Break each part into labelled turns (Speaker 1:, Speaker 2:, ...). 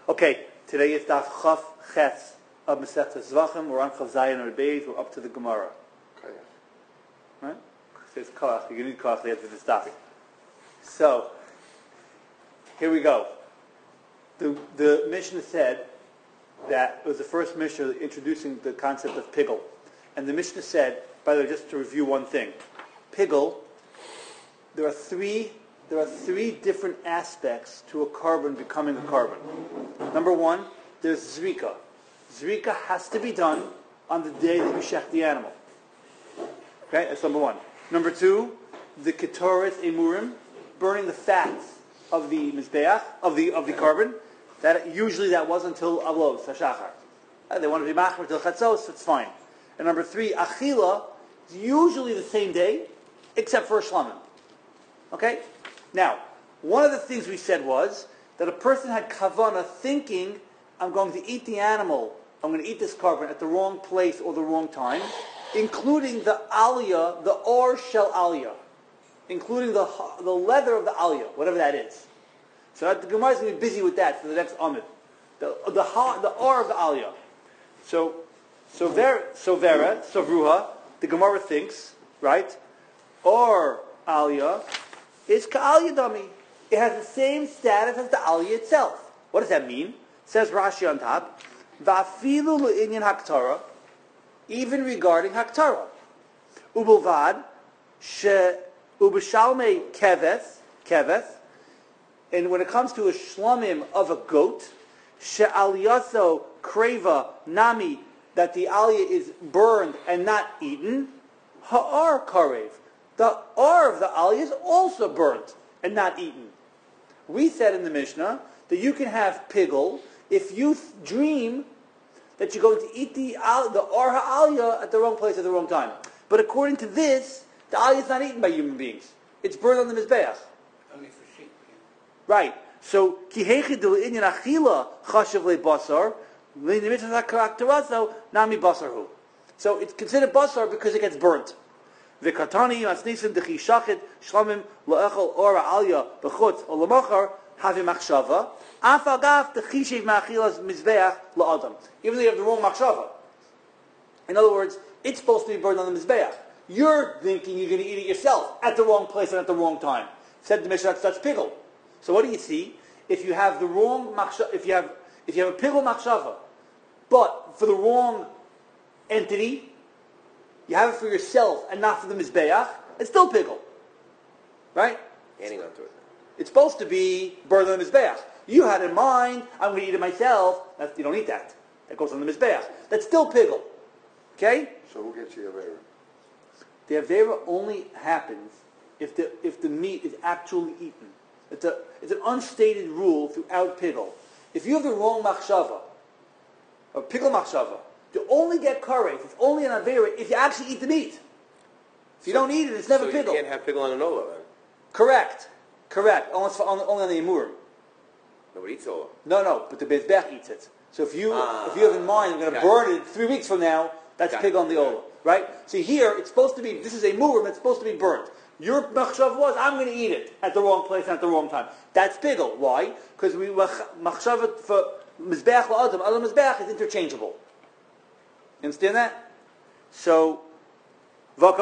Speaker 1: Okay, today is Daf Chaf Ches of Masechta Zvachim. We're on Chav Zayin or Beis. We're up to the Gemara. Right? It says Koach. You're going to need Koach after this Daf. So, here we go. The Mishnah said that it was the first Mishnah introducing the concept of pigul. And the Mishnah said, by the way, just to review one thing, pigul, there are three different aspects to a carbon becoming a carbon. Number one, there's zrika. Zrika has to be done on the day that you shech the animal. Okay, that's number one. Number two, the ketoret emurim, burning the fats of the mizbeach, of the carbon. That usually that was until avlos hashachar. They want to be machmer till chatzos, it's fine. And number three, achila is usually the same day, except for a shlamim. Okay. Now, one of the things we said was that a person had kavana thinking, I'm going to eat the animal, I'm going to eat this carbon at the wrong place or the wrong time, including the aliyah, the or shel aliyah, including the leather of the aliyah, whatever that is. So the Gemara is going to be busy with that for the next amid. The or of the aliyah. So Bruha, the Gemara thinks, right, or aliyah is ka'aliyah dami. It has the same status as the aliyah itself. What does that mean? Says Rashi on top, va'afilu le'inyan haktara, even regarding haktara. Ubulvad, ubeshalmei keveth, and when it comes to a shlamim of a goat, she'aliyaso kreva nami, that the aliyah is burned and not eaten, ha'ar karev. The or of the aliyah is also burnt and not eaten. We said in the Mishnah that you can have pigul if you dream that you're going to eat the or ha'aliyah at the wrong place at the wrong time. But according to this, the aliyah is not eaten by human beings. It's burned on the mizbeach.
Speaker 2: Only for sheep. Yeah.
Speaker 1: Right. So kihechi del inyan achila chashav le basar l'nimitzvah karakterazzo nami basarhu. So it's considered basar because it gets burnt. V'katani masnisim dechi shachit shlamim la'echol ora alya b'chutz o l'machar havi machshava afagaf dechishiv ma'achilas mizbeach la'adam. Even though you have the wrong machshava. In other words, it's supposed to be burned on the mizbeach. You're thinking you're going to eat it yourself at the wrong place and at the wrong time. Said the Mishnah, that's pigul. So what do you see? If you have the wrong machshava, if you have a pigul machshava, but for the wrong entity, you have it for yourself and not for the mizbeach, it's still pigul. Right?
Speaker 2: Adding on to it.
Speaker 1: It's supposed to be burned on the mizbeach. You had in mind, I'm going to eat it myself. You don't eat that. That goes on the mizbeach. That's still pigul. Okay?
Speaker 3: So who gets the avera?
Speaker 1: The avera only happens if the meat is actually eaten. It's an unstated rule throughout pigul. If you have the wrong machshava, or pigul machshava, you only get kares. It's only an avera if you actually eat the meat. If you don't eat it, it's never pigul.
Speaker 2: So you can't have pigul on an ola then?
Speaker 1: Correct. Only on the emurim.
Speaker 2: Nobody eats ola.
Speaker 1: No, but the bezbech eats it. So if you have in mind, I'm going to burn it 3 weeks from now, that's pigul on the ola. Right? So here, it's supposed to be, this is a emurim, it's supposed to be burnt. Your machshav was, I'm going to eat it at the wrong place and at the wrong time. That's pigul. Why? Because machshav for mizbeach la'adam, other mizbeach is interchangeable. You understand that? So, but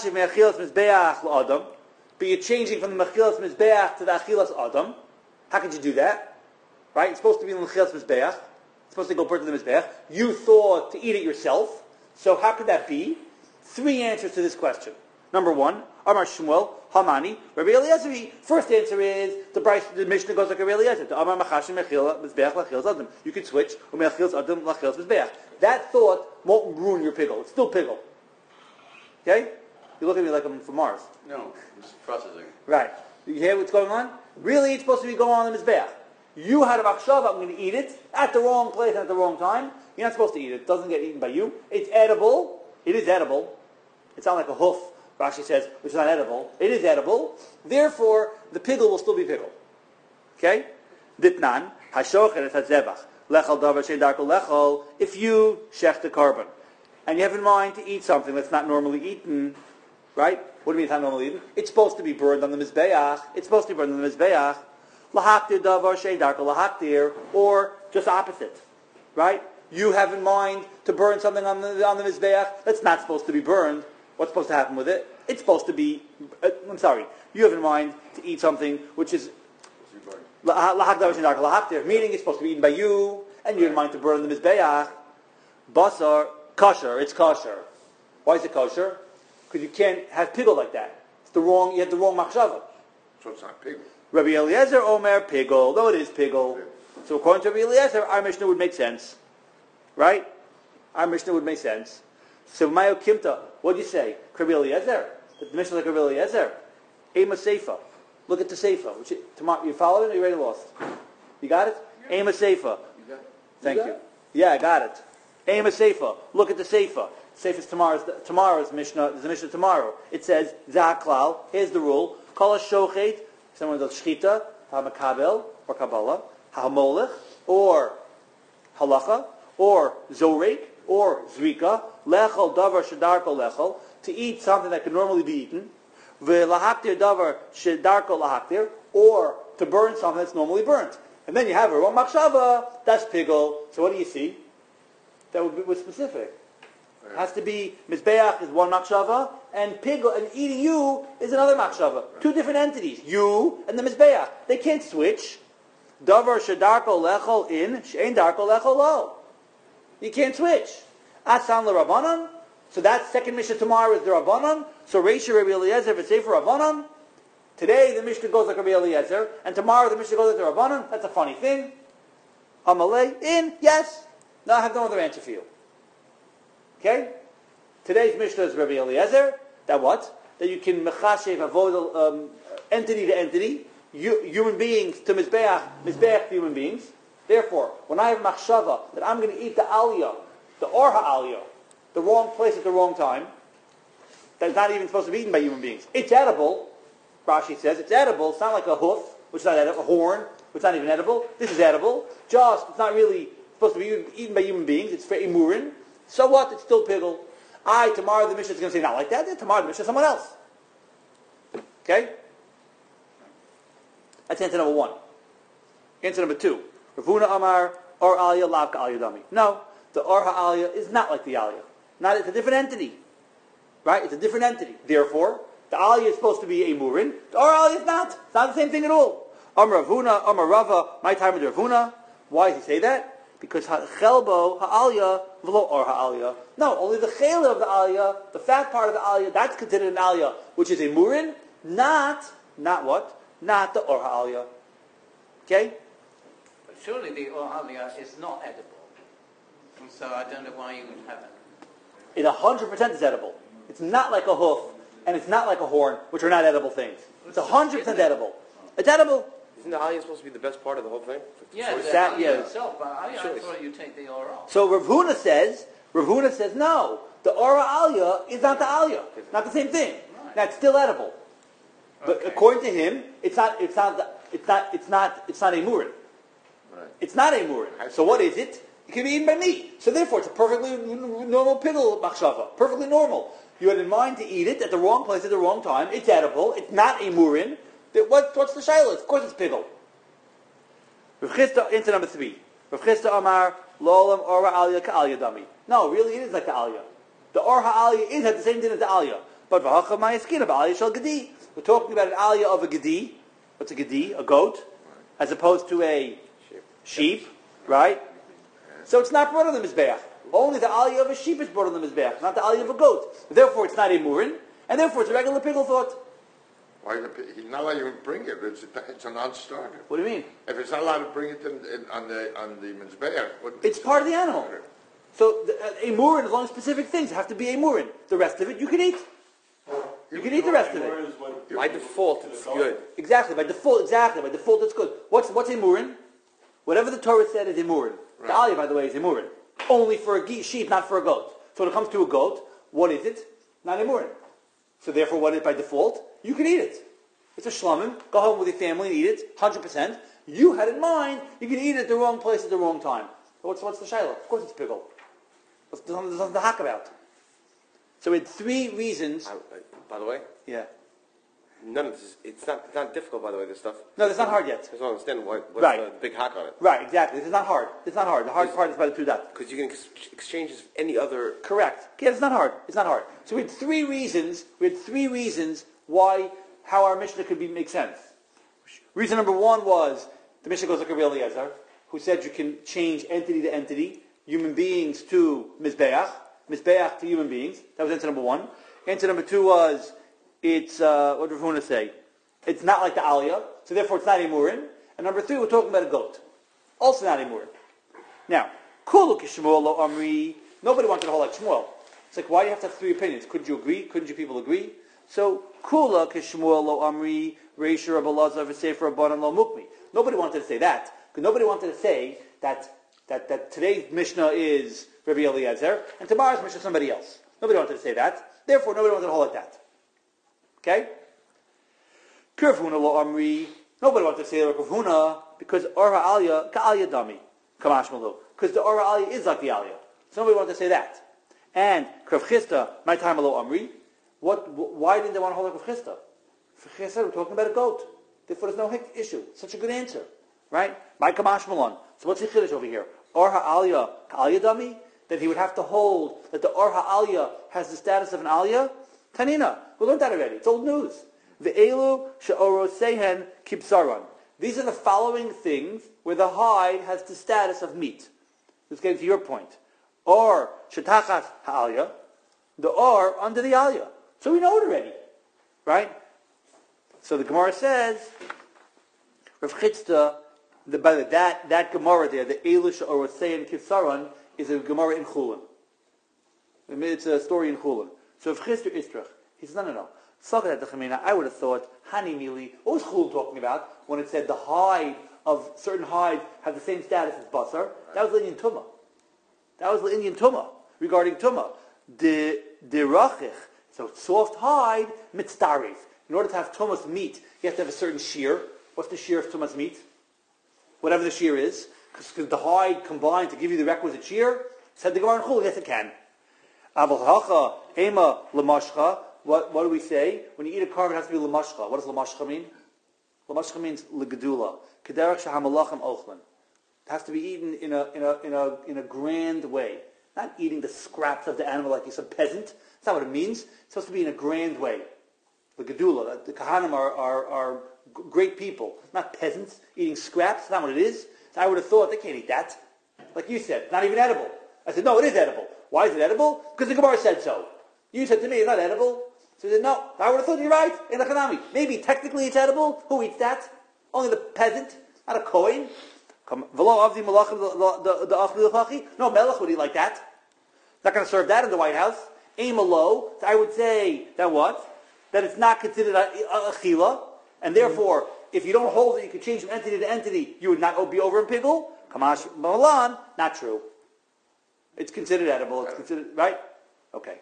Speaker 1: you're changing from the mechilas mizbeach to the achilas adam. How could you do that? Right? It's supposed to be in the mechilas mizbeach. It's supposed to go burnt to the mizbeach. You thought to eat it yourself. So how could that be? 3 answers to this question. Number 1, Amar Shmuel, Hamani, Rabbi Eliezer. First answer is the Mishnah goes like Rabbi Eliezer. Amar Machashim Mechila Mizbeach Lachilas Adam. You could switch Umechilas Adam Lachilas Mizbeach. That thought won't ruin your pigul. It's still pigul. Okay? You look at me like I'm from Mars.
Speaker 3: No, I'm just processing.
Speaker 1: Right. You hear what's going on? Really, it's supposed to be going on in the Mizbeach. You had a machshava, I'm going to eat it at the wrong place and at the wrong time. You're not supposed to eat it. It doesn't get eaten by you. It's edible. It is edible. It's not like a hoof, Rashi says, which is not edible. It is edible. Therefore, the pigul will still be pigul. Okay? Ditnan, hashochet et hazebach. Lechal davar shein darko lechal. If you shech the carbon, and you have in mind to eat something that's not normally eaten, right? What do you mean it's not normally eaten? It's supposed to be burned on the mizbeach. It's supposed to be burned on the mizbeach. lahaktir davar shein darko lahaktir, or just opposite, right? You have in mind to burn something on the mizbeach that's not supposed to be burned. What's supposed to happen with it? It's supposed to be. You have in mind to eat something which is lahaktir davar shein darko lahaktir, meaning it's supposed to be eaten by you, and you have in mind to burn the mizbeach. Basar kosher. It's kosher. Why is it kosher? Because you can't have pigel like that. You had the wrong machshava.
Speaker 3: So it's not pigel.
Speaker 1: Rabbi Eliezer Omer pigel, though it is pigel. So according to Rabbi Eliezer, our Mishnah would make sense. Right? Our Mishnah would make sense. So Mayo Kimta, what do you say? Rabbi Eliezer? The Mishnah like Rabbi Eliezer? Ema Seifa. Look at the Seifa. You followed it or you already lost? You got it? Ema Seifa. Thank you. Yeah, I got it. Ema Seifa. Look at the Seifa. Seifa is tomorrow's Mishnah. There's a Mishnah tomorrow. It says, Zaklal. Here's the rule. Kol shochet. Someone does shchita, ha-makabel, or kabbalah, ha-molech, or halacha, or zorek, or zrika, lechol davar shedarko lechol, to eat something that can normally be eaten, v'lahaktir davar shedarko lahaktir, or to burn something that's normally burnt. And then you have a wrong machshava, that's pigel. So what do you see? That would be specific. It has to be, mizbeach is one machshava, and pigel, and eating you is another machshava. Two different entities, you and the mizbeach. They can't switch. Davar shedarko lechol in, she'ein darko lechol lo. You can't switch. Asan l'Rabbanan. So that second Mishnah tomorrow is the Rabbanan. So Reisha Rabbi Eliezer v'sefer Rabbanan. Today the Mishnah goes like Rabbi Eliezer, and tomorrow the Mishnah goes like the Rabbanan. That's a funny thing. Amalei, in, yes. Now I have no other answer for you. Okay? Today's Mishnah is Rabbi Eliezer. That what? That you can mechashev avoid entity to entity, human beings to mizbeach, mizbeach to human beings. Therefore, when I have machshava that I'm going to eat the aliyah, the or ha'aliyah, the wrong place at the wrong time, that's not even supposed to be eaten by human beings. It's edible. Rashi says it's edible. It's not like a hoof, which is not edible, a horn, which is not even edible. This is edible. Just, it's not really supposed to be eaten by human beings. It's for imurin. So what? It's still pigel. Tomorrow the Mishnah is going to say not like that. Then tomorrow the Mishnah is someone else. Okay? That's answer number one. Answer number two. Ravuna Amar or Aliyah Lavka Aliyah Dami. No, the or ha'aliyah is not like the Aliyah. It's a different entity. Right? It's a different entity. Therefore, the Aliyah is supposed to be a murin. The or Aliyah is not. It's not the same thing at all. Amar Ravuna, Amar Rava, my time with Ravuna. Why does he say that? Because chelbo ha'aliyah v'lo or ha'aliyah. No, only the chela of the aliyah, the fat part of the aliyah, that's considered an aliyah, which is a murin, not what? Not the or ha'aliyah. Okay?
Speaker 4: But surely the or ha'aliyah is not edible. And so I don't know why you would have it.
Speaker 1: It 100% is edible. It's not like a hoof, and it's not like a horn, which are not edible things. It's 100% edible. It's edible.
Speaker 2: Isn't the aliyah supposed to be the best part of the whole thing?
Speaker 4: Yeah,
Speaker 1: it's that,
Speaker 4: yeah. Itself, but I thought you take the or off.
Speaker 1: So Rav Huna says no. The or aliyah is not the aliyah. Not the same thing.
Speaker 4: Right.
Speaker 1: That's still edible. But according to him, it's not a murin.
Speaker 3: Right.
Speaker 1: It's not a murin. So what is it? It can be eaten by me. So therefore, it's a perfectly normal pigel machshava. Perfectly normal. You had in mind to eat it at the wrong place at the wrong time. It's edible. It's not a murin. What's the shayla? Of course it's pigel. Rav Chisda, answer number 3. Rav Chisda Amar, Lolam Ora Aliyah Ka'aliyah Dami. No, really it is like the Aliyah. The Or Ha'aliyah is at the same thing as the Aliyah. But V'hacha Ma'yaskina Ba'aliyah Shal Gedi. We're talking about an Aliyah of a Gedi. What's a Gedi? A goat. As opposed to a sheep. Right? So it's not brought on the Mizbeach. Only the Aliyah of a sheep is brought on the Mizbeach, not the Aliyah of a goat. Therefore it's not a Murin, and therefore it's a regular pigel thought.
Speaker 3: Why he's not allowed to bring it? It's a non-starter.
Speaker 1: What do you mean?
Speaker 3: If it's not allowed to bring it on the mizbeach,
Speaker 1: it's part of the animal. So a murin is only specific things have to be a murin. The rest of it you can eat. You can eat the rest of it.
Speaker 2: By default, it's good.
Speaker 1: Exactly. By default, it's good. What's a murin? Whatever the Torah said is a murin. Right. The aliyah, by the way, is a murin. Only for a sheep, not for a goat. So when it comes to a goat, what is it? Not a murin. So therefore, what is by default? You can eat it. It's a shlamim. Go home with your family and eat it, 100%. You had in mind, you can eat it at the wrong place at the wrong time. What's the shayla? Of course it's pigel. There's nothing to hack about. So we had 3 reasons.
Speaker 2: By the way?
Speaker 1: Yeah.
Speaker 2: None of this. It's not difficult, by the way. This stuff.
Speaker 1: No, it's not hard yet.
Speaker 2: I just don't understand what's
Speaker 1: Right.
Speaker 2: the big hack on it.
Speaker 1: Right, exactly. This is not hard. It's not hard. The hard part is by the two dots.
Speaker 2: Because you can exchange this with any other.
Speaker 1: Correct. Yeah, it's not hard. It's not hard. So we had three reasons why how our Mishnah could make sense. Reason number one was the Mishnah goes like a real Eliezer, who said you can change entity to entity, human beings to Mizbeach to human beings. That was answer number one. Answer number two was it's what did Ravuna say? It's not like the Aliyah, so therefore it's not Emurin. And number three, we're talking about a goat. Also not Emurin. Now, Kulu Kishmuel lo Amri, nobody wanted to hold like Shmuel. It's like, why do you have to have three opinions? Couldn't you agree? Couldn't you people agree? So, Kula Kishmuel lo Amri, Reisha Rabbi Lazar v'Sefer Rabbanan lo Mukmi. Nobody wanted to say that, because nobody wanted to say that today's Mishnah is Rabbi Eliezer, and tomorrow's Mishnah is somebody else. Nobody wanted to say that. Therefore, nobody wanted to hold like that. Okay? Rav Huna lo Amri. Nobody wanted to say like Rav Huna because Ora Aliyah ka'Aliyah dami kamashmalu. Because the Ora Aliyah is like the Aliyah. So nobody wanted to say that. And Rav Chisda, my time lo Amri. Why didn't they want to hold like Rav Chisda? Rav Chisda, we're talking about a goat. Therefore, there's no issue. Such a good answer, right? My kamashmalon. So what's the chiddush over here? Ora Aliyah ka'Aliyah dami. That he would have to hold that the Ora Aliyah has the status of an Aliyah. Tanina, we learned that already. It's old news. Ve'elu she'orosehen kibsaron. These are the following things where the hide has the status of meat. Let's get to your point. Or shetachas ha'aliyah, the or under the aliyah. So we know it already, right? So the Gemara says, Rav Chisda, that Gemara there, the Elu she'orosehen kibsaron, is a Gemara in Chulin. It's a story in Chulin. So if Chisda Istrach, he says, no. I would have thought, Hani Mili, what was Chulin talking about when it said the hide of certain hides have the same status as Basar? That was the Indian Tumah. That was the Indian Tumah regarding Tumah. The Rachich, so soft hide, mitzdarif. In order to have Tumah's meat, you have to have a certain shear. What's the shear of Tumah's meat? Whatever the shear is. Because the hide combined to give you the requisite shear, said the Gemara in Chulin, yes it can. Avalhacha, ema, lamashcha. What do we say? When you eat a carb, it has to be lamashcha. What does lamashcha mean? Lamashcha means legedula. Kederach shahamalachim ochlin. It has to be eaten in a grand way. Not eating the scraps of the animal like you're some peasant. That's not what it means. It's supposed to be in a grand way. Legedula. The Kahanim are great people, not peasants eating scraps. That's not what it is. So I would have thought they can't eat that. Like you said, it's not even edible. I said, no, it is edible. Why is it edible? Because the Gemara said so. You said to me, it's not edible. So he said, no, I would have thought you're right. In the Hanami. Maybe technically it's edible. Who eats that? Only the peasant, not a Kohen. No, Melech would eat like that. Not going to serve that in the White House. Aim low. So I would say that what? That it's not considered a chila. And therefore, if you don't hold it, you can change from entity to entity, you would not be over in pigul. Kamash Malan, not true. It's considered edible. It's considered, right? Okay.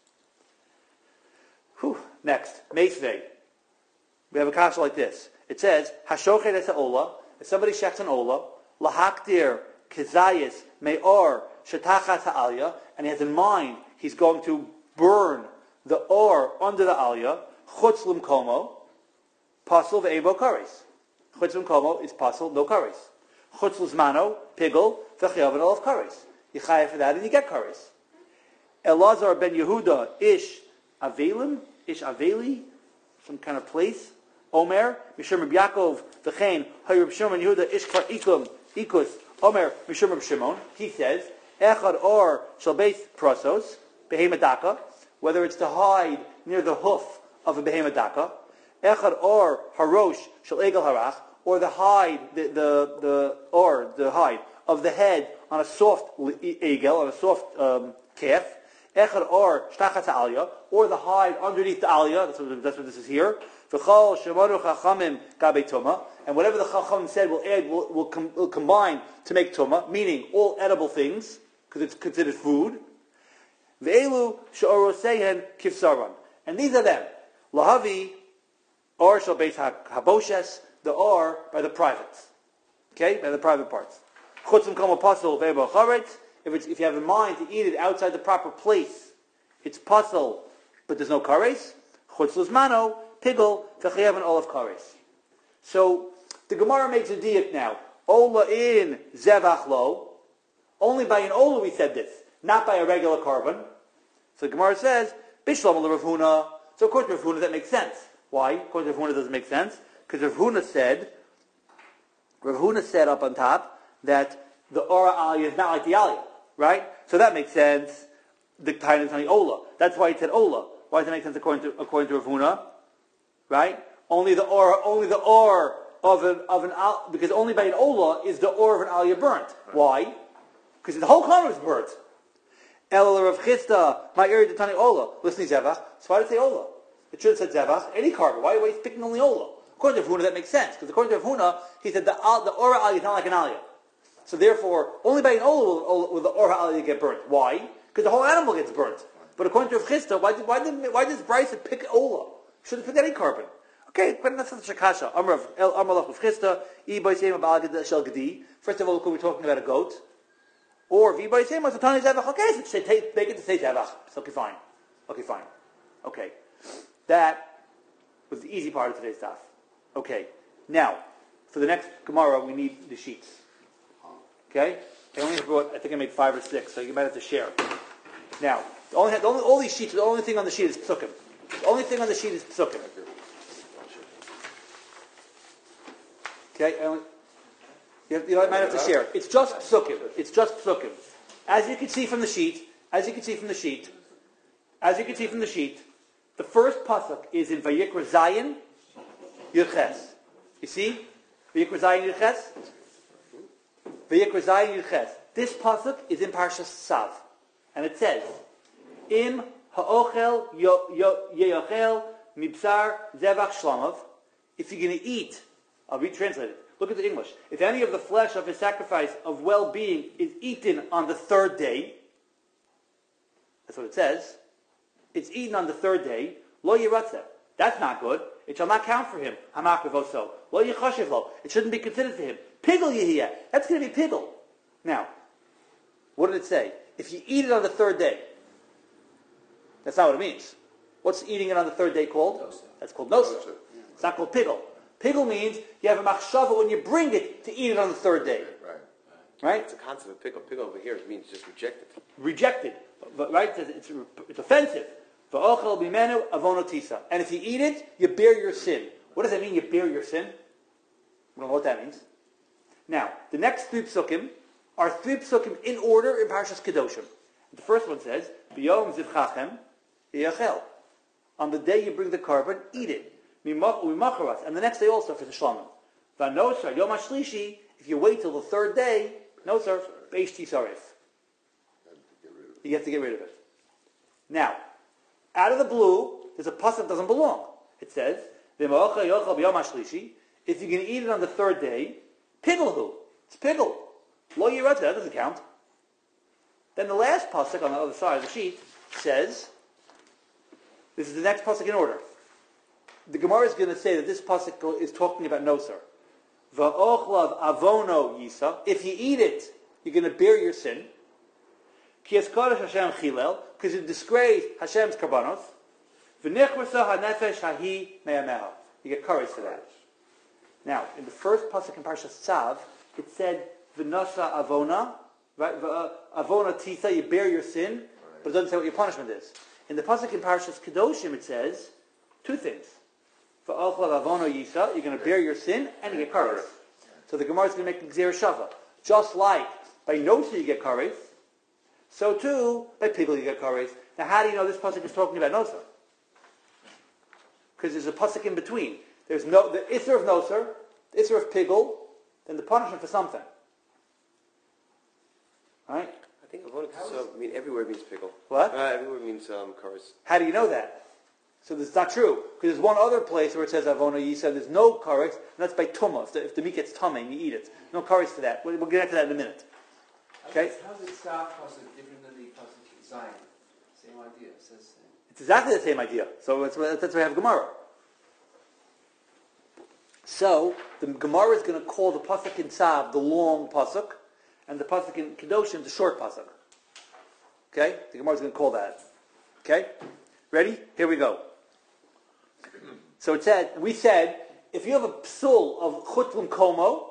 Speaker 1: Next, Meisvei. We have a kasha like this. It says, Hashochet es ha'ola, if somebody shechs an ola, lahakdir kezayis me'or shetachas ha'aliyah, and he has in mind, he's going to burn the or under the aliyah, chutz l'mkomo, pasul ve'ebo kares. Chutz l'mkomo is pasul, no kares. Chutz l'zmano, pigel, v'chayav and olav kares. You chayav for that and you get kares. Elazar ben Yehuda, ish aveli, some kind of place. Omer, Mishum Reb Yaakov, v'chein, Reb Shimon Yehuda, ish kvar ikus, Omer, Mishum Reb Shimon. He says, echad or shal beis prosos, behemadaka, whether it's to hide near the hoof of a behemadaka, echad or harosh shal egel harach, or the hide, the hide of the head on a soft egel, on a soft calf, echad or shtachat aliyah, or the hide underneath the aliyah. That's what this is here. V'chol shemanu chachamim gabei tuma, and whatever the chachamim said will combine to make tuma, meaning all edible things because it's considered food. Ve'elu she'orosehen kivsaron, and these are them. Lahavi or shal beis haboshes, the or by the privates, okay, by the private parts. Chutzim kama pasul ve'bo charetz. If you have in mind to eat it outside the proper place, it's pasul, but there's no kares. Chutz l'zmano, pigel v'chayev an olav kares. So the Gemara makes a diak now. Ola in zevach lo. Only by an ola we said this, not by a regular carbon. So the Gemara says bishlam al Rav Huna. So according to Rav Huna that makes sense. Why? According to Rav Huna it doesn't make sense because Rav Huna said up on top that the ora aliyah is not like the aliyah, right? So that makes sense. The time is on the ola. That's why he said ola. Why does that make sense according to Rav Huna? Right? Only the or of an because only by an ola is the or of an aliyah burnt. Why? Because the whole corner is burnt. El Rav Chisda, my area Tani ola. Listen to zevach. So why did it say ola? It should have said zevach. Any carbon. Why are you picking only ola? According to Rav Huna, that makes sense because according to Rav Huna, he said the ora aliyah is not like an aliyah. So therefore, only by an ola will the ora aliyah get burnt. Why? Because the whole animal gets burnt. But according to Rav Chisda, why does Bryson pick ola? Should have picked any carbon. Okay, but that's such a kasha. First of all, look, we're talking about a goat. Or okay, so make it to say zevach. It's okay, fine. Okay. That was the easy part of today's stuff. Okay. Now, for the next Gemara, we need the sheets. Okay? I only brought, I think I made 5 or 6, so you might have to share. Now, all these sheets, the only thing on the sheet is psukim. The only thing on the sheet is psukim. Okay? You might have to share. It's just psukim. As you can see from the sheet, the first pasuk is in Vayikra Zayin Yirches. You see? Vayikra Zayin Yirches. This pasuk is in Parshas Sav. And it says, Im ha'ochel ye'ochel mibsar zevach shlamav. If you're going to eat, I'll retranslate it. Look at the English. If any of the flesh of his sacrifice of well-being is eaten on the 3rd day, that's what it says. It's eaten on the 3rd day. Lo yiratzeh. That's not good. It shall not count for him. Hamakravoso. Lo yichashiv lo. It shouldn't be considered for him. Pigel yehiyeh. That's going to be pigel. Now, what did it say? If you eat it on the 3rd day, that's not what it means. What's eating it on the 3rd day called? Noser. That's called noser. It's not called pigel. Pigel means you have a machshava when you bring it to eat it on the 3rd day. Right?
Speaker 2: It's a concept of pigel. Pigel over here means just rejected. Rejected.
Speaker 1: Right? It's offensive. V'ochel bimenu avonotisa. And if you eat it, you bear your sin. What does that mean, you bear your sin? We don't know what that means. Now, the next 3 psukim are 3 psukim in order in Parshas Kedoshim. The first one says, B'yom zivchachem yachel. On the day you bring the carbon, eat it. And the next day also for the shlamim. V'nosar yom hashlishi. If you wait till the 3rd day, nosar beish tisarif. You have to get rid of it. Now, out of the blue, there's a pasuk that doesn't belong. It says, if you're going to eat it on the 3rd day, pigel. It's pigel. Lo yirateh, that doesn't count. Then the last pasuk on the other side of the sheet says, this is the next pasuk in order. The Gemara is going to say that this pasuk is talking about nosar. Va'ochlav avono yisa. If you eat it, you're going to bear your sin. Ki eskadosh Hashem chilel, because you disgrace Hashem's karbanos. V'nechrasa hanefesh hahi me'ameha. You get courage for that. Now, in the first pasuk in Parshas Tzav, it said v'nasa avona, right? Avona tisa, you bear your sin, but it doesn't say what your punishment is. In the pasuk in Parshas Kedoshim, it says 2 things. V'ochlav avono yisa, you're going to bear your sin and you get courage. So the Gemara is going to make the Gzera Shava. Just like by nosa you get courage, so too by pigel you get courage. Now, how do you know this pasuk is talking about nosa? Because there's a pasuk in between. There's the isser of noser, the isser of pigel, then the punishment for something. Right?
Speaker 2: I think everywhere means pigel.
Speaker 1: What?
Speaker 2: Everywhere means chorus.
Speaker 1: How do you know that? So that's not true. Because there's one other place where it says avona yisa, there's no courage, and that's by tumah. If the meat gets tummy and you eat it. No courage to that. We'll get into that in a minute. Okay?
Speaker 5: How's it start pasuk different than the pasuk Zion? Same idea. It says
Speaker 1: it's exactly the same idea. So that's why we have Gemara. So the Gemara is going to call the pasuk in Tzav the long pasuk, and the pasuk in Kedoshim the short pasuk. Okay? The Gemara is going to call that. Okay? Ready? Here we go. So it said, we said, if you have a psul of chutlim komo,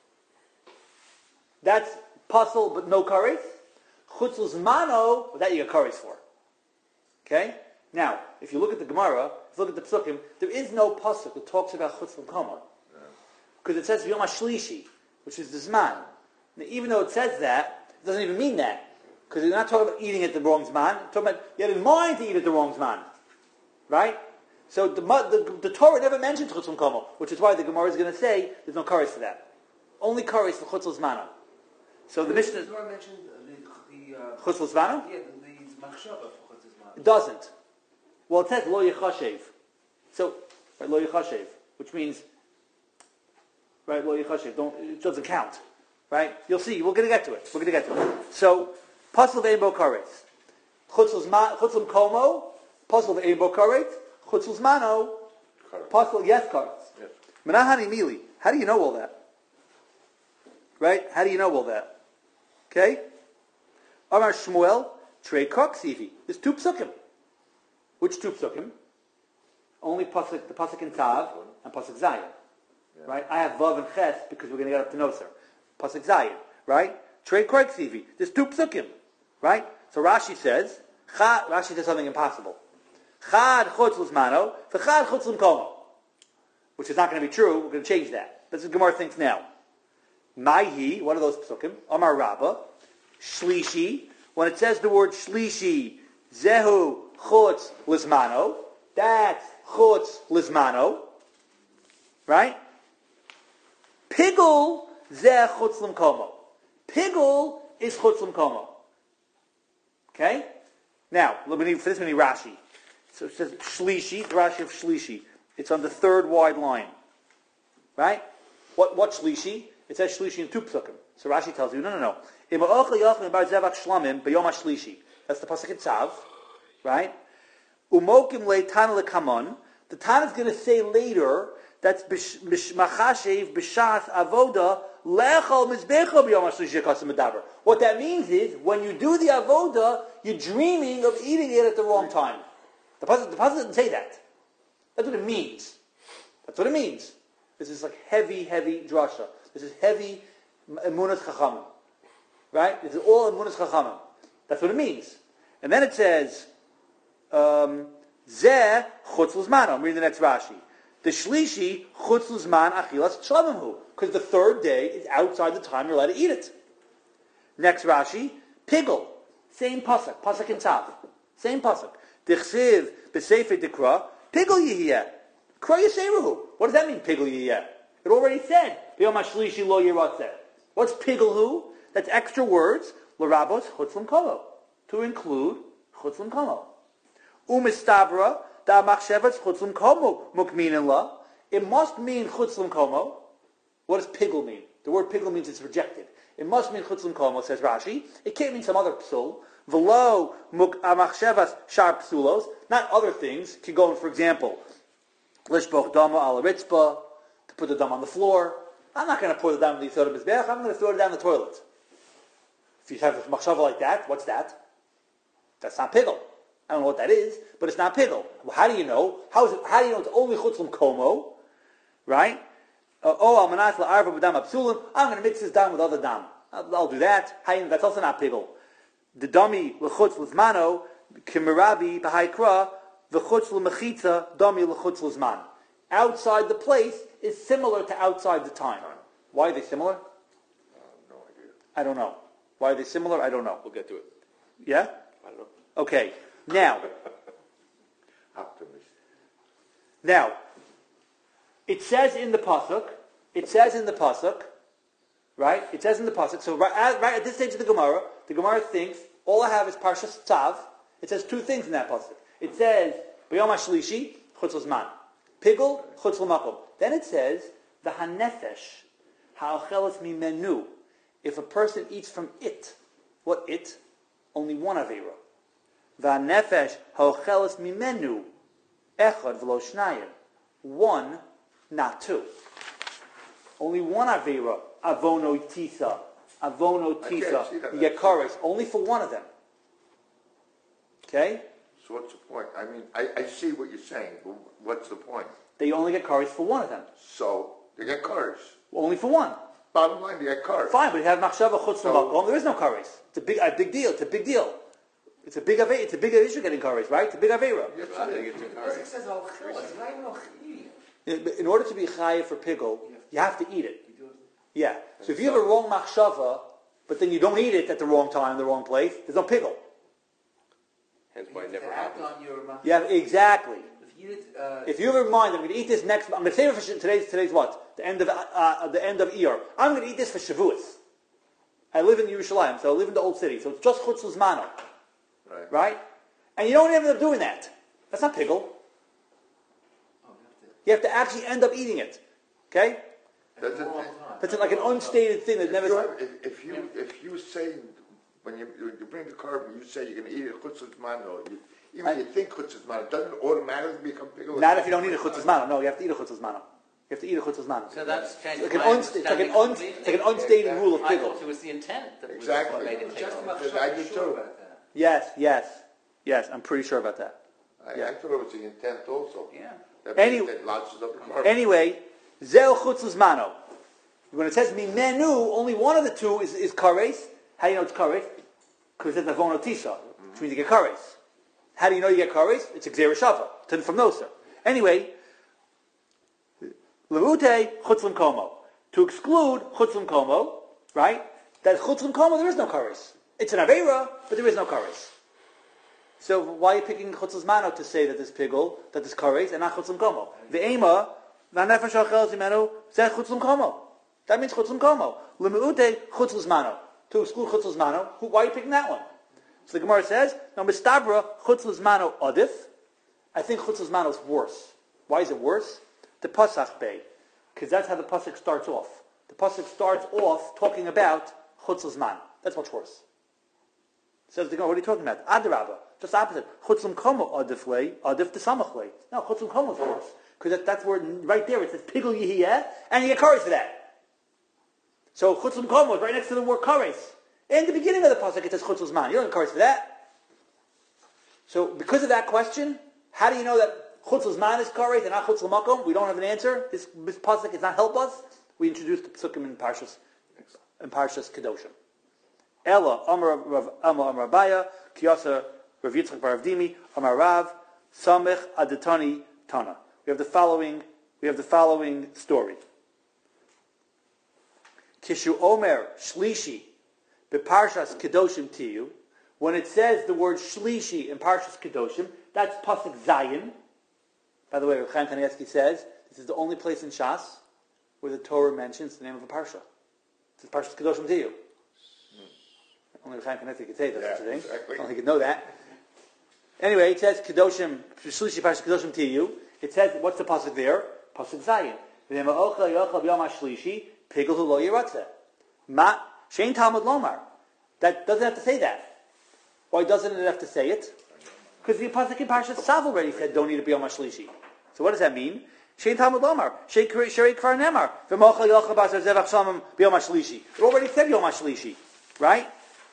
Speaker 1: that's pasul but no kares. Chutzul zmano, that you get kares for. Okay? Now, if you look at the Gemara, if you look at the Psukim, there is no pasuk that talks about chutlim komo. Because it says yom hashlishi, which is the zman. Now, even though it says that, it doesn't even mean that. Because you're not talking about eating at the wrong zman. You're talking about you had in mind to eat at the wrong zman. Right? So the Torah never mentioned chutzul komo, which is why the Gemara is going to say there's no kares for that. Only kares for chutzul zmano. So the Mishnah...
Speaker 5: The Torah mentioned the
Speaker 1: chutzul zmano?
Speaker 5: Yeah, the machshava for chutzul zmano.
Speaker 1: It doesn't. Well, it says lo yechashev. So, right, lo yechashev, which means, right, lo yechashev, it doesn't count. Right? You'll see, we're going to get to it. So, pasal ve'en bo kares. Chutzul komo, pasal ve'en bo kares. Chutzul zmano, pasal yes kares. Menahani mili. How do you know all that? Right? How do you know all that? Okay? Amar Shmuel, Trei Koksivi. There's two psukim. Which two psukim? Only pasuk, the pasuk in Tav and pasuk Zayin. Yeah. Right? I have Vav and Ches because we're going to get up to Nosar. Pasuk Zayin. Right? Trei Koksivi. There's two psukim. Right? So Rashi says something impossible. Chad chutzul zmano, v'chad chutzul komo. Which is not going to be true. We're going to change that. That's what Gemara thinks now. Maihi, one of those psukim, Amar Rabba, Shlishi, when it says the word Shlishi, Zehu chutz lizmano, that's chutz lizmano, right? Pigul zeh chutz l'mkomo. Pigul is chutz l'mkomo. Okay? Now, for this we need Rashi. So it says Shlishi, the Rashi of Shlishi. It's on the third wide line. Right? What Shlishi? It says Shlishi in two psukim. So Rashi tells you, no. That's the pasuk in Tzav, right? Umokim le'tan lekamon. The Tan is going to say later that's machashev b'shas avoda lechol mizbecha b'yom hashlishi kasem medaber. What that means is when you do the avoda, you're dreaming of eating it at the wrong time. The pasuk doesn't say that. That's what it means. This is like heavy drasha. This is heavy emunas chachamim. Right? This is all emunas chachamim. That's what it means. And then it says, Zeh chutz l'zman. I'm reading the next Rashi. The shlishi chutz l'zman achilas shlamimhu. Because the third day is outside the time you're allowed to eat it. Next Rashi, pigel. Same pasuk. Pasuk in Tav. Same pasuk. Dichsiv b'seifei dikra. Pigel yihiyeh. Kra yaseruhu. What does that mean, pigel yihiyeh? It already said, B'yom hashlishi lo yiratzeh. What's pigelhu? That's extra words, l'rabos chutzlim kolo, to include chutzlim kolo. Umistabra da machshevetz chutzlim komo mukminin la. It must mean chutzlim komo. What does pigel mean? The word pigel means it's rejected. It must mean chutzlim komo, says Rashi. It can't mean some other psul. V'lo machshevetz shar psulos. Not other things. Can go in, for example, lishboch dama ala ritzba, to put the dam on the floor. I'm not going to pour the dam in the Yisod Mizbeach. I'm going to throw it down the toilet. If you have a machshava like that, what's that? That's not pigel. I don't know what that is, but it's not pigel. Well, how do you know? How do you know it's only chutzlim komo? Right? I'm going to mix this dam with other dam. I'll do that. That's also not pigel. The dami l'chutz l'zmano kimirabi b'haikra v'chutz l'mechitza dami l'chutz l'zman. Outside the place is similar to outside the time. Why are they similar?
Speaker 3: No idea.
Speaker 1: I don't know. Why are they similar? I don't know.
Speaker 2: We'll get to it.
Speaker 1: Yeah?
Speaker 2: I don't know.
Speaker 1: Okay. Now,
Speaker 3: Optimist.
Speaker 1: it says in the pasuk, right? It says in the pasuk, so right at this stage of the Gemara thinks, all I have is Parshas Tzav. It says two things in that pasuk. It says, B'yom hashlishi, chutz l'zman. Pigel, chutz l'makom. Then it says, the hanefesh, ha'ocheles mimenu. If a person eats from it, what it? Only one avera. V'hanefesh ha'ocheles mimenu, echad v'lo shnayim. One, not two. Only one avera, avono tisa. You get kares, only for one of them. Okay?
Speaker 3: So what's the point? I mean, I see what you're saying, but what's the point?
Speaker 1: that you only get kares for one of them.
Speaker 3: So they get cars.
Speaker 1: Only for one.
Speaker 3: Bottom line, they get cars.
Speaker 1: Fine, but you have machshava chutz l'makom. There is no kares. It's a big deal. It's a big deal. It's a big issue getting kares, right? It's a big avera.
Speaker 5: It says al chil. It's not even al chil.
Speaker 1: In order to be chayiv for pigul, you have to eat it. Yeah. So if you have a wrong machshava, but then you don't eat it at the wrong time, the wrong place, there's no pigul.
Speaker 2: Hence why it never
Speaker 5: Act
Speaker 2: happens.
Speaker 5: on your
Speaker 1: Yeah, exactly.
Speaker 5: If you
Speaker 1: If you have in mind, I'm going to eat this next. I'm going to save it for today's what? The end of Iyar. I'm going to eat this for Shavuos. I live in Yerushalayim, so I live in the old city, so it's just chutz l'zmano, right? And you don't end up doing that. That's not pigul. You have to actually end up eating it. Okay? That's like an unstated thing that never.
Speaker 3: If you say when you bring the carbon, you say you're going to eat it chutz l'zmano. Even you think chutz l'zmano, doesn't it automatically become pigul?
Speaker 1: Not if you don't eat a chutz l'zmano. No, you have to eat a chutz l'zmano. You have to eat a chutz l'zmano.
Speaker 4: So that's changed
Speaker 1: It's
Speaker 4: my understanding completely.
Speaker 1: it's like an unstated rule of
Speaker 4: I
Speaker 1: pigul.
Speaker 4: thought it was the intent that
Speaker 3: Exactly.
Speaker 4: was what made it
Speaker 5: just
Speaker 4: pigul.
Speaker 3: I do too.
Speaker 5: about that.
Speaker 1: Yes. I'm pretty sure about that.
Speaker 3: I thought it was the intent also.
Speaker 4: Yeah.
Speaker 3: That
Speaker 1: Anyway-
Speaker 3: that lodges up the carbon.
Speaker 1: Anyway, zeu chutz l'zmano. When it says mimenu, only one of the two is kares. How do you know it's kares? Because it says avono tisa, which means you get kares. How do you know you get kares? It's a gzera shava, from noser. Anyway, leute chutz l'mkomo. To exclude chutz l'mkomo, right? That chutz l'mkomo, there is no kares. It's an aveira, but there is no kares. So why are you picking chutz l'zmano to say that there's pigul, that there's kares, and not chutz l'mkomo? The ema, v'nefesh ochel zimenu, zeh chutz l'mkomo. That means chutz l'mkomo. Lemeute chutz l'zmano. To exclude chutz l'zmano, why are you picking that one? So the Gemara says, no, mistabra chutz l'zmano adif. I think chutz l'zmano is worse. Why is it worse? The pasach bay, because that's how the pasuk starts off. The pasuk starts off talking about chutz l'zman. That's much worse. Says the Gemara, what are you talking about? Adarabba, just opposite. Chutz l'mkomo adif lei, adif t'samach lei. No, chutz l'mkomo is worse, because that's where right there it says pigul yihiyeh, and you get kares for that. So chutz l'mkomo is right next to the word kares. In the beginning of the pasuk it says chutz l'zman. You don't get kares for that. So because of that question, how do you know that chutz l'zman is kares and not chutz l'makom? We don't have an answer. This pasuk does not help us. We introduced the psukim in Parshas Kedoshim. Ella Amar Rabaya Kiyasa Rav Yitzchak Bar Avdimi Amar Rav Samech Adetani Tana. We have the following story. Kishu Omer Shlishi beParshas Kedoshim Tiyu. When it says the word Shlishi in Parshas Kedoshim, that's pasuk Zayin. By the way, Rav Chaim Kanievsky says this is the only place in Shas where the Torah mentions the name of a parsha. It's Parshas Kedoshim Tiyu. Only Rav Chaim Kanievsky could say that such a thing.
Speaker 3: Exactly.
Speaker 1: Only he could know that. Anyway, it says Kedoshim Shlishi Parshas Kedoshim Tiyu. It says what's the pasuk there? Pasuk Zayin. Pigul hu lo yiratzeh. Ma shein Talmud lomar. That doesn't have to say that. Why doesn't it have to say it? Because the pasuk in Parashat Tzav already said don't eat it b'yom hashlishi. So what does that mean? Shein Talmud lomar. Shein Sherei Kvar Nemar. V'mochel yochel basar zevach shamim b'yom hashlishi. It already said yom hashlishi, right?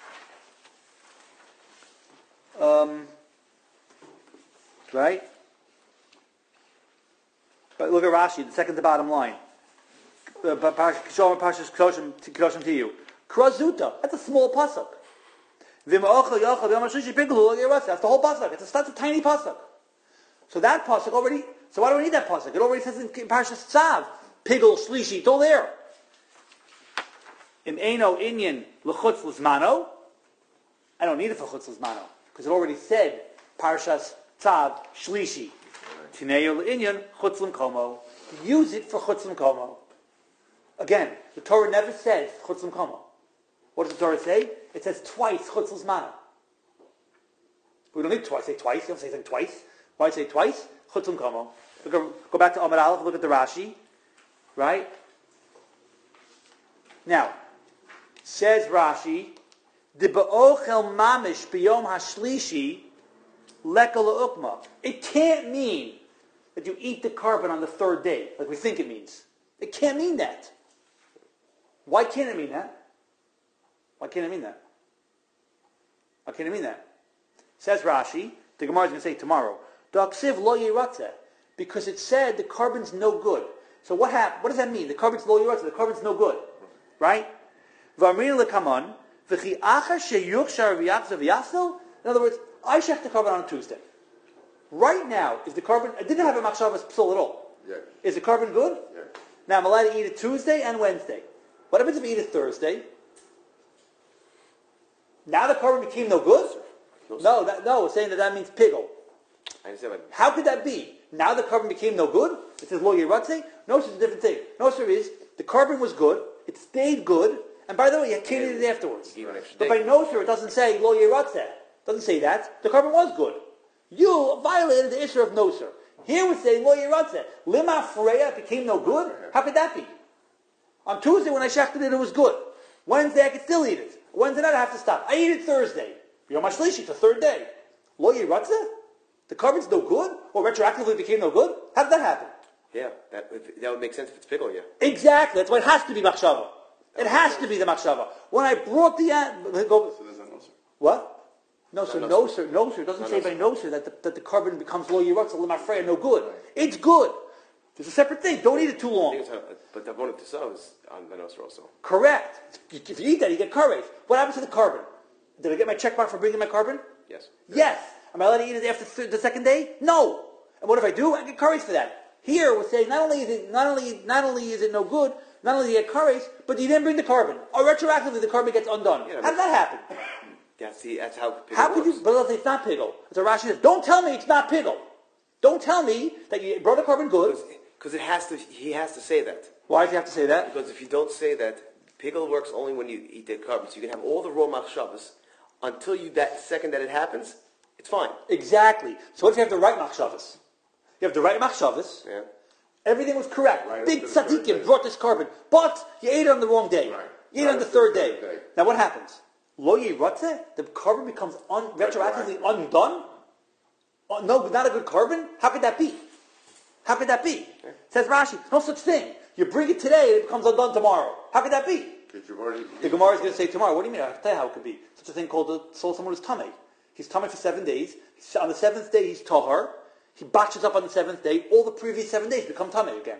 Speaker 1: Right. But look at Rashi, the second to bottom line. Parshas Kedoshim to you. Krazuta. That's a small pasuk. That's the whole pasuk. That's a tiny pasuk. So that pasuk already. So why do we need that pasuk? It already says in Parshas Tzav, Pigul Shlishi. It's all there. Im Eino Inyan L'chutz L'zmano. I don't need it for chutz l'zmano because it already said Parshas Tzav Shlishi. Tinei L'inyan Chutz L'mkomo. Use it for chutz l'mkomo. Again, the Torah never says chutz l'mkomo. What does the Torah say? It says twice chutz l'zmano. We don't need to say twice. You don't say anything twice. Why say twice? Chutz l'mkomo. Go back to Amar Aleph. Look at the Rashi. Right? Now, says Rashi, "De ba'ochel mamish b'yom hashlishi leka le'ukma." It can't mean that you eat the carbon on the third day, like we think it means. It can't mean that. Why can't it mean that? Why can't it mean that? Why can't it mean that? Says Rashi, the Gemara is going to say tomorrow, "Da'ksiv lo yiratzeh," because it said the carbon's no good. So what happened? What does that mean? The carbon's lo yiratzeh. The carbon's no good, right? V'amrin lekamon v'chi achar sheyuchshar v'yachzav v'yafsel. In other words, I shech the carbon on Tuesday. Right now, is the carbon? I didn't have a machshavas psul at all.
Speaker 3: Yeah.
Speaker 1: Is the carbon good?
Speaker 3: Yeah.
Speaker 1: Now I'm allowed to eat it Tuesday and Wednesday. What happens if I eat it Thursday? Now the carbon became no good? No, it's saying that means pigel.
Speaker 2: I understand.
Speaker 1: How could that be? Now the carbon became no good? It says lo yiratzeh? No, it's a different thing. No, sir, is the carbon was good, it stayed good, and by the way, you can't eat it afterwards. But by no, sir, it doesn't say lo yiratzeh. It doesn't say that. The carbon was good. You violated the issue of no, sir. Here we're saying lo yiratzeh. Lima freya became no good? How could that be? On Tuesday when I shechted it, it was good. Wednesday I could still eat it. Wednesday night I have to stop. I eat it Thursday. Yom HaShlishi, the third day. Lo yiratzeh? The carbon's no good? Or retroactively became no good? How did that happen?
Speaker 2: Yeah, that would make sense if it's pickle, yeah.
Speaker 1: Exactly. That's why it has to be machshava. It has to be the machshava. When I brought the...
Speaker 6: So there's a no, sir.
Speaker 1: What? No, sir. No, sir. No, sir. It doesn't say by no, sir, that the carbon becomes lo yiratzeh, lemafreya, no good. It's good. There's a separate thing. Don't eat it too long.
Speaker 2: But the bonus to sell is on the nosra also.
Speaker 1: Correct. If you eat that, you get kares. What happens to the carbon? Did I get my check mark for bringing my carbon?
Speaker 2: Yes.
Speaker 1: Yes. Am I allowed to eat it after the second day? No. And what if I do? I get kares for that. Here we're saying not only is it no good, not only do you get kares, but you didn't bring the carbon. Or retroactively the carbon gets undone.
Speaker 2: Yeah,
Speaker 1: how does that happen?
Speaker 2: That's how piggle
Speaker 1: How could
Speaker 2: works.
Speaker 1: you? But it's not piggle. It's a Rashi says. Don't tell me it's not piggle. Don't tell me that you brought the carbon good.
Speaker 2: Because he has to say that.
Speaker 1: Why does he have to say that?
Speaker 2: Because if you don't say that, piggle works only when you eat the carbon. So you can have all the raw machshavas until that second that it happens, it's fine.
Speaker 1: Exactly. So what if you have the right machshavas? You have the right machshavas.
Speaker 2: Yeah.
Speaker 1: Everything was correct.
Speaker 3: Right,
Speaker 1: Big
Speaker 3: that's the third
Speaker 1: tzaddikim
Speaker 3: day.
Speaker 1: brought this carbon, but you ate it on the wrong day.
Speaker 3: Right.
Speaker 1: You ate it on the third day. Now what happens? Lo yiratzeh, the carbon becomes retroactively undone? Oh, no, not a good carbon? How could that be? How could that be?
Speaker 2: Yeah.
Speaker 1: Says Rashi, no such thing. You bring it today and it becomes undone tomorrow. How could that be? The Gemara is going to say tomorrow. What do you mean? I can tell you how it could be. Such a thing called the soul someone who's tamei. He's tamei for 7 days. On the 7th day he's tahar. He batches up on the 7th day. All the previous 7 days become tamei again.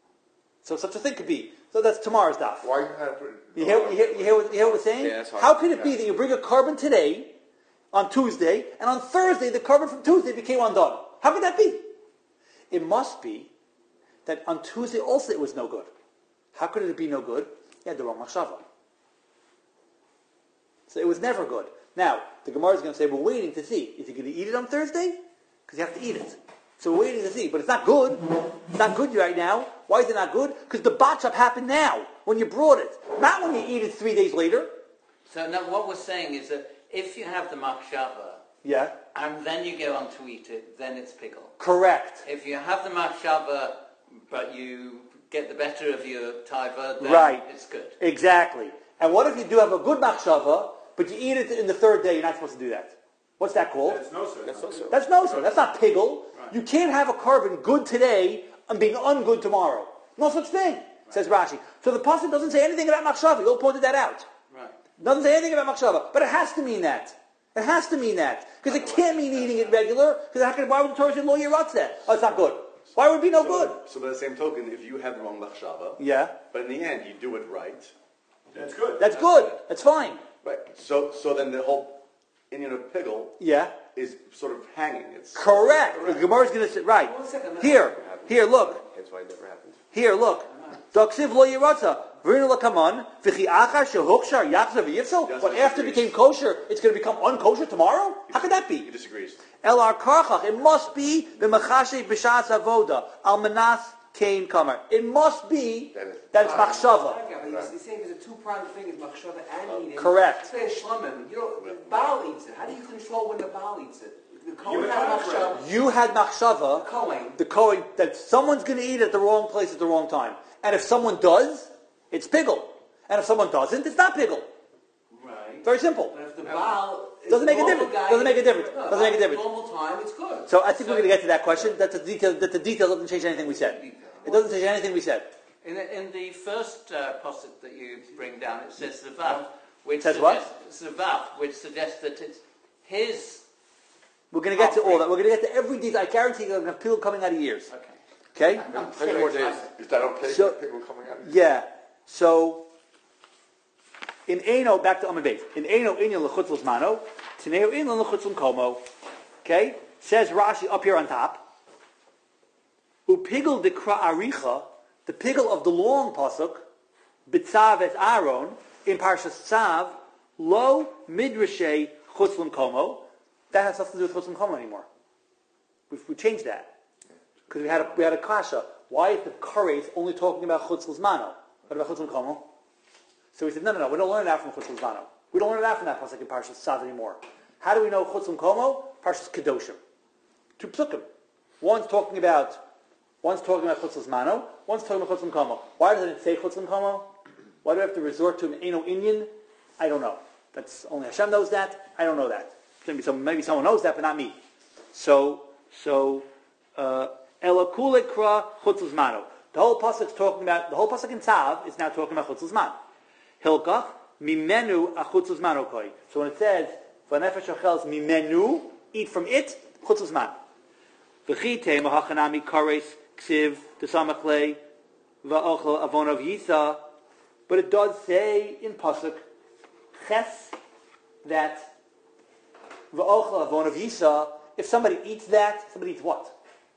Speaker 1: So such a thing could be. So that's tomorrow's daf.
Speaker 3: Why not?
Speaker 1: You hear what we're saying?
Speaker 2: Yeah, that's hard.
Speaker 1: How could it be that you bring a carbon today, on Tuesday, and on Thursday the carbon from Tuesday became undone? How could that be? It must be that on Tuesday also it was no good. How could it be no good? You had the wrong machshava. So it was never good. Now, the Gemara is going to say, we're waiting to see. Is he going to eat it on Thursday? Because you have to eat it. So we're waiting to see. But it's not good. It's not good right now. Why is it not good? Because the batch up happened now, when you brought it. Not when you eat it 3 days later.
Speaker 4: So now what we're saying is that if you have the machshava,
Speaker 1: Yeah.
Speaker 4: and then you go on to eat it, then it's pickle.
Speaker 1: Correct.
Speaker 4: If you have the machshava, but you get the better of your taiva, then
Speaker 1: Right.
Speaker 4: it's good.
Speaker 1: Exactly. And what if you do have a good machshava, but you eat it in the third day? You're not supposed to do that. What's that called?
Speaker 6: That's no, sir.
Speaker 2: That's also.
Speaker 1: That's no, sir. That's not piggle. You can't have a carbon good today and being ungood tomorrow. No such thing, says Rashi. So the pasuk doesn't say anything about machshava. You all pointed that out.
Speaker 4: Right.
Speaker 1: Doesn't say anything about machshava, but it has to mean that. It has to mean that because it can't mean eating it regular. Because why would the Torah say lo yiratzeh? Oh, it's not good. Why would it be no good?
Speaker 6: So by the same token, if you have the wrong machshava,
Speaker 1: Yeah,
Speaker 6: but in the end you do it right, that's good.
Speaker 1: that's good. That's fine.
Speaker 6: Right. So then the whole Indian of piggle
Speaker 1: Yeah,
Speaker 6: is sort of hanging. It's
Speaker 1: correct. The Gemara is going to say right
Speaker 5: One second.
Speaker 1: here. Look.
Speaker 2: That's why it never happened.
Speaker 1: Here, look. Daksiv lo yiratzeh. V'rinu lakaman v'chi achar shehukshar yachzav v'yifsel. But after it became kosher, it's going to become unkosher tomorrow? How could that
Speaker 6: He
Speaker 1: be?
Speaker 6: disagrees.
Speaker 1: Elar karchach. It must be b'machashe b'shas avoda al manas kain kamer. It must be that it's machshava.
Speaker 5: He's saying there's a two-pronged thing: is machshava and eating.
Speaker 1: Correct.
Speaker 5: Say a shlomim. You know, the Baal eats it. How do you control when the Baal eats it? The Kohen
Speaker 6: You
Speaker 5: had
Speaker 6: had
Speaker 5: machshava.
Speaker 1: You had machshava,
Speaker 5: Kohen.
Speaker 1: the Kohen, that someone's going to eat at the wrong place at the wrong time. And if someone does, it's piggle. And if someone doesn't, it's not piggle.
Speaker 5: Right.
Speaker 1: Very simple.
Speaker 5: But if the Baal
Speaker 1: Doesn't make a
Speaker 5: normal
Speaker 1: difference.
Speaker 5: guy-
Speaker 1: Doesn't make a difference.
Speaker 5: No,
Speaker 1: Doesn't make a
Speaker 5: at
Speaker 1: difference.
Speaker 5: Normal time, it's good.
Speaker 1: So I think we're going to get to that question. That the detail doesn't change anything we said. It doesn't change anything we said.
Speaker 4: In the first posset that you bring down, it says Zavav, which
Speaker 1: Says what?
Speaker 4: Zavav, which suggests that it's his
Speaker 1: We're going to get to all that. We're going to get to every detail. I guarantee you're going to have people coming out of years.
Speaker 4: Okay.
Speaker 1: Okay?
Speaker 3: How many more days? Is that okay?
Speaker 1: So-
Speaker 3: People coming out?
Speaker 1: Yeah. So, in Eino, back to Amud Beis. In Eino inyan l'chutz l'zmano, Tineo inyan l'chutz l'komo. Okay? Says Rashi up here on top. Upigel dekra aricha, the pigel of the long pasuk, bitzav et Aaron, in Parshas Tzav, lo midrashe chutz l'komo. That has nothing to do with chutz l'komo anymore. We changed that. Because we had a kasha. Why is the Kares only talking about chutz l'zmano? What about chutz l'komo? So we said, no, we don't learn that from chutz l'zmano. We don't learn that from that pasuk in Parshas Tzav anymore. How do we know chutz l'komo? Parshas Kedoshim. Two psukim. One's talking about chutz l'zmano. One's talking about chutz l'komo. Why doesn't it say chutz l'komo? Why do we have to resort to an eno inyan? I don't know. That's only Hashem knows that. I don't know that. Maybe someone knows that, but not me. So. Elokule kra chutz l'zmano. The whole pasuk in Tzav is now talking about chutz l'zman. Hilkach mimenu a chutz l'zmano koi. So when it says v'nefesh ochels mimenu, eat from it, chutz l'zman. V'chite mahachanami kares ksiv t'samachle va'ochel avon of yisa. But it does say in pasuk ches that va'ochel avon of yisa. If somebody eats that, somebody eats what?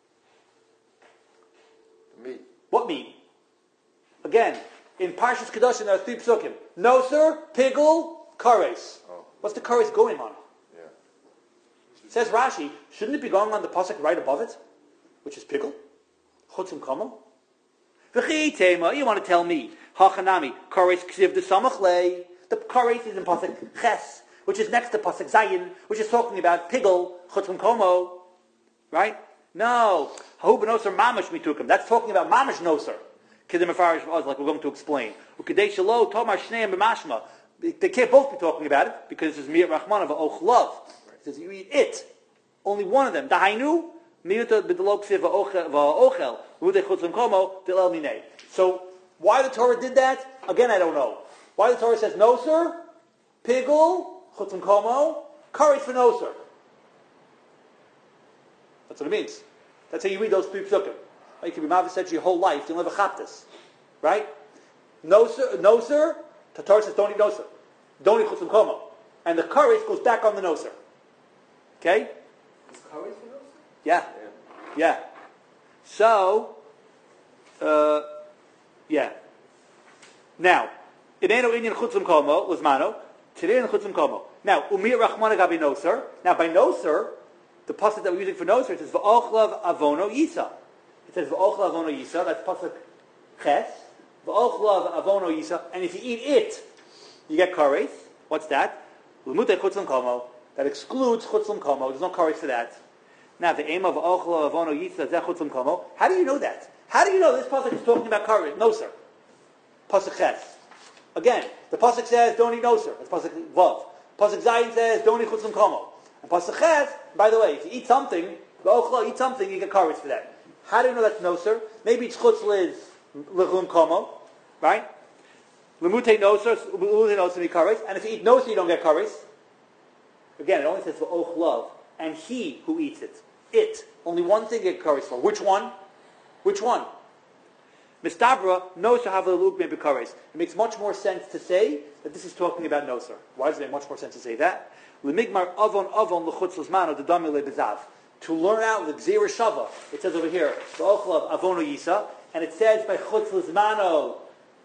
Speaker 3: Meat.
Speaker 1: What meat? Again, in Parshas Kedoshim there are three psukim. Noser, Pigel, Kares.
Speaker 3: Oh.
Speaker 1: What's the Kares going on?
Speaker 3: Yeah.
Speaker 1: Says Rashi, shouldn't it be going on the pasuk right above it? Which is Pigel? Chutzim Komo? V'chi tema, you want to tell me, Hachanami, Kares Ksiv de Samachle. The Kares is in pasuk Ches, which is next to pasuk Zayin, which is talking about Pigel, Chutzim Komo. Right? No. Hahu b'noser mamash mitukim. That's talking about mamash noser. Kedim afarish was like we're going to explain. Ukadei shelo tomar shneim b'mashma. They can't both be talking about it because it's miyat rachman of ochlav. It says you eat it. Only one of them. Dahainu miyuta b'delok siv va'ochel udei chutzim komo delel minei. So why the Torah did that? Again, I don't know. Why the Torah says noser, pigel, chutzim komo, kares for noser. That's what it means. That's how you read those three psukim. You can be Mavis said your whole life, you'll never chaptis. Right? Noser, the Torah says don't eat noser. Don't eat chutzim komo. And the kares goes back on the noser. Okay?
Speaker 5: Is kares for those?
Speaker 1: Yeah. So, yeah. Now, Ineno inyan chutzim komo, Lizmano, today in chutzim komo. Now, Umir Rachmana Gabi noser. Now, by noser, the pasuk that we're using for noser, it says v'ochlav avono yisa. It says v'ochlav avono yisa. That's pasuk ches. V'ochlav avono yisa. And if you eat it, you get kares. What's that? L'mutei chutzim komo. That excludes chutzim komo. There's no kares for that. Now, the aim of v'ochlav avono yisa zeh chutzim komo. How do you know that? How do you know this pasuk is talking about kares? Noser. Pasuk ches. Again, the pasuk says don't eat noser. That's pasuk vav. Pasuk zayin says don't eat chutzim komo. And pasuk ches. By the way, if you eat something, you get kares for that. How do you know that's noser? Maybe it's chutz l'chum komo, right? L'mutei noser kares. And if you eat noser, you don't get kares. Again, it only says for ochlav, and he who eats it. It. Only one thing you get kares for. Which one? Mistabra noser havla l'ukmei b'kares. It makes much more sense to say that this is talking about noser. Why does it make much more sense to say that? L'migmar avon l'chutz l'zmano d'dami le'bezav. To learn out the Gzera Shava, it says over here, v'ochlav avono yisa, and it says by chutz l'zmano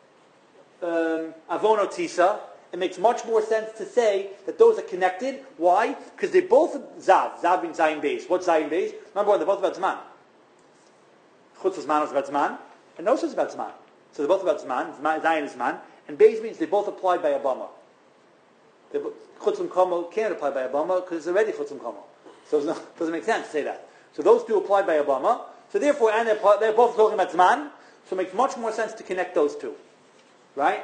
Speaker 1: avono tisa. It makes much more sense to say that those are connected. Why? Because they both zav. Zav means zayin beis. What's zayin beis? Number one, they're both about zman. Chutz l'zmano is about zman, and noser is about zman. So they're both about zman. Zayin is zman, and beis means they both apply by Abama. Chutzim komo can't apply by Abama because it's already chutzim komo. So it doesn't make sense to say that. So those two apply by Abama. So therefore, and they're both talking about Zman. So it makes much more sense to connect those two. Right?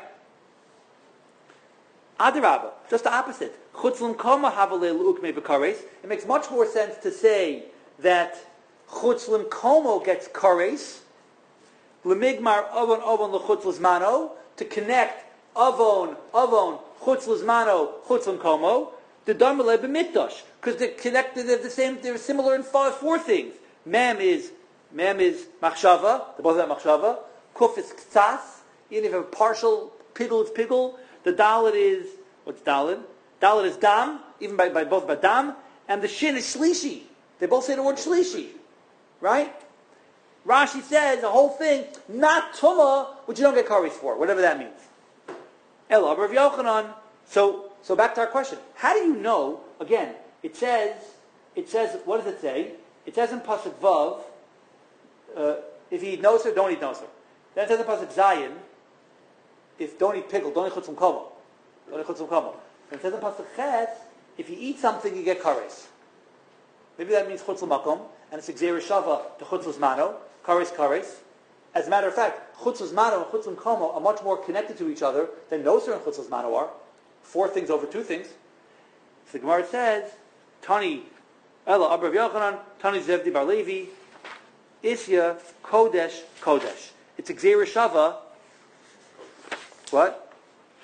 Speaker 1: Adirabba, just the opposite. Chutzim komo havalei l'ukmei b'kares. It makes much more sense to say that chutzim komo gets kares. L'migmar avon l'chutz l'zmano, to connect avon chutz l'zmano chutzim komo. the Darmalei b'mikdash, because they're connected. They're the same. They're similar in four things. Mem is machshava. They both have machshava. Kuf is ktsas. Even if you have a partial pigul, it's pigul. The dalet is what's dalet? Dalet is dam. Even by both by dam, and the shin is shlishi. They both say the word shlishi, right? Rashi says the whole thing, not tuma, which you don't get kares for, whatever that means. El Rav Yochanan. So back to our question. How do you know? Again, it says. What does it say? It says in pasuk vav, if you eat noser, don't eat noser. Then it says in pasuk zayin, if don't eat pickle, don't eat chutzum komo. Don't eat chutzum komo. And it says in pasuk ches, if you eat something, you get kares. Maybe that means chutzum makom, and it's exer shava to chutzum mano, kares. As a matter of fact, chutzum mano and chutzum komo are much more connected to each other than noser and chutzum mano are. 4 things over 2 things. So the Gemara says, Tani Ela Abba Rav Yochanan, Tani Zevdi Bar Levi, Isya Kodesh. It's a Gzeira Shava. What?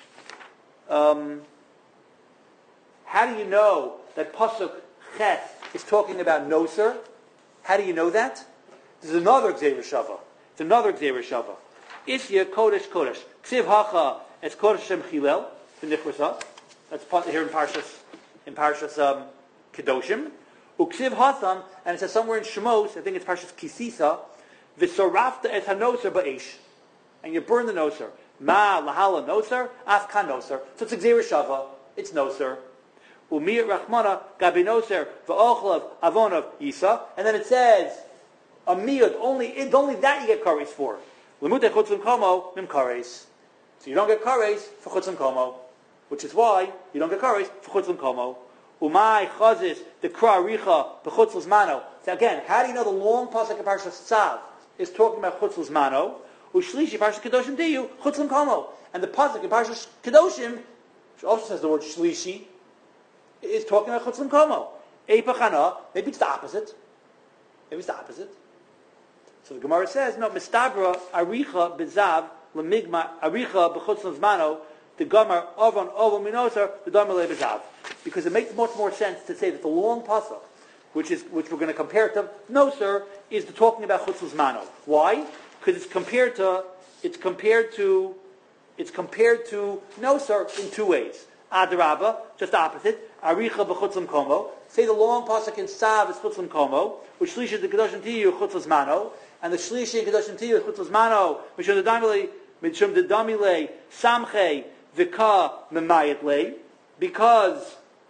Speaker 1: How do you know that Pasuk Ches is talking about Noser? How do you know that? There's another Gzeira Shava. It's another Gzeira Shava. Isya Kodesh. Ksiv Hacha es Kodesh Shem Chilel. That's here in Parshas Kedoshim. Uksiv Hasan, and it says somewhere in Shemos, I think it's Parshas Kisisa, V'sorafta et hanoser ba'esh, and you burn the noser. Ma lahala noser, afkan noser. So it's a Gzeira Shava. It's noser. Umir Rachmana gabi noser v'ochlav avonav yisa, and then it says a miyud only that you get kares for. Lemute chutzim komo mim kares. So you don't get kares for chutzim komo. Which is why you don't get kares for chutzim komo. Umay chazis the kra richa b'chutzlas mano. So again, how do you know the long pasuk in Parshas Tzav is talking about chutzlas mano? Ushlishi Parshas Kedoshim diyu chutzim komo, and the pasuk in Parshas Kedoshim, which also says the word shlishi, is talking about chutzim komo. Eipachana, maybe it's the opposite. So the Gemara says no. Mistabra aricha bezav lemigma aricha b'chutzlas mano. The Gomer Ovon Minoser, the Domer Lebezav. Because it makes much more sense to say that the long pasuk, which we're going to compare to Noser, is the talking about Chutzlas Mano. Why? Because it's compared to Noser in 2 ways. Adarabba, just opposite. Aricha b'chutzlam komo. Say the long pasuk in Sav is chutzlam komo, which shlishi the kedoshim tiyu chutzlas mano, and the shlishi in kedoshim tiyu chutzlas mano. Mishum the damile samche. Vika memayet lei, because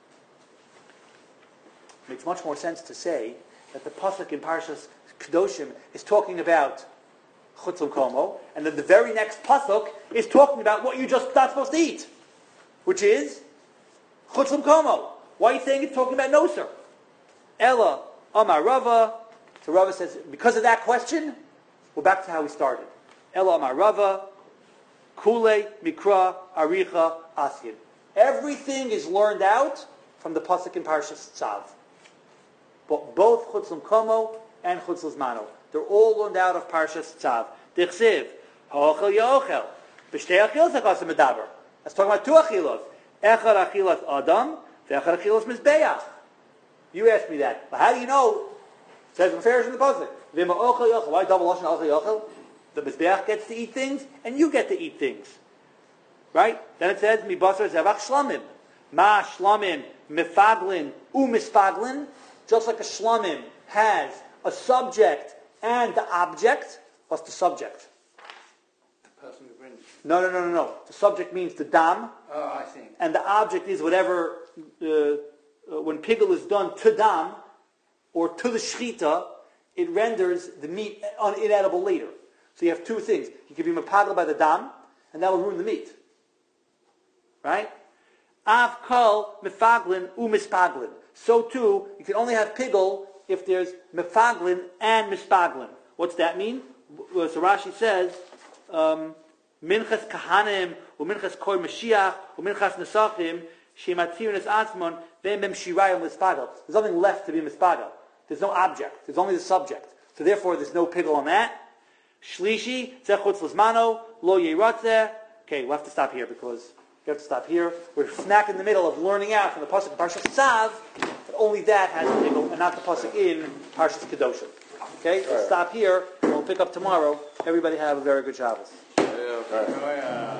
Speaker 1: it makes much more sense to say that the pasuk in Parshas Kedoshim is talking about chutzum komo, and then the very next pasuk is talking about what you're just not supposed to eat, which is chutzum komo. Why are you saying it's talking about noser? Ella Amar Rava. So Rava says, because of that question, we're back to how we started. Ella Amar Rava. Kule, Mikra, Aricha, Asyin. Everything is learned out from the pasuk in Parshas Tzav. But both Chutzum Komo and Chutzum Mano. They're all learned out of Parshas Tzav. Dichsiv, Ha'ochel Ya'ochel. B'shtei achilos ha'kasa medaber. Let's talk about 2 achilos. Echad achilos Adam, ve'echad achilos Mizbeach. You asked me that. But how do you know? It says Mefarish in the pasuk. V'ma Ochel Ya'ochel. Why double lashon Ochel Ya'ochel? The Mizbeach gets to eat things, and you get to eat things. Right? Then it says, Mi basar zevach shlamim. Ma shlamim mifaglin misfaglin. Just like a shlamim has a subject and the object. What's the subject?
Speaker 4: The person who brings.
Speaker 1: No. The subject means the dam.
Speaker 4: Oh, I see.
Speaker 1: And the object is whatever, when pigul is done to dam, or to the shchita, it renders the meat inedible later. So you have 2 things. You can be mapagel by the dam, and that will ruin the meat. Right? Av kol mefaglin mispaglin. So too, you can only have pigul if there's mefaglin and mispaglin. What's that mean? So Rashi says, minchas kahanim, uminchas kor Mashiach, uminchas nesachim, shematzirun es atzmon, ve'mem shirayim mispagel. There's nothing left to be mispagel. There's no object. There's only the subject. So therefore, there's no pigul on that. Shlishi, zechutz l'zmano, lo yeratzeh. Okay, we'll have to stop here because You have to stop here. We're smack in the middle of learning out from the pasuk in Parshas Tzav, but only that has a pigul, and not the pasuk in Parshas Kedoshim. Okay, we'll stop here, and we'll pick up tomorrow. Everybody have a very good Shabbos.
Speaker 6: Yeah.
Speaker 4: Oh, yeah.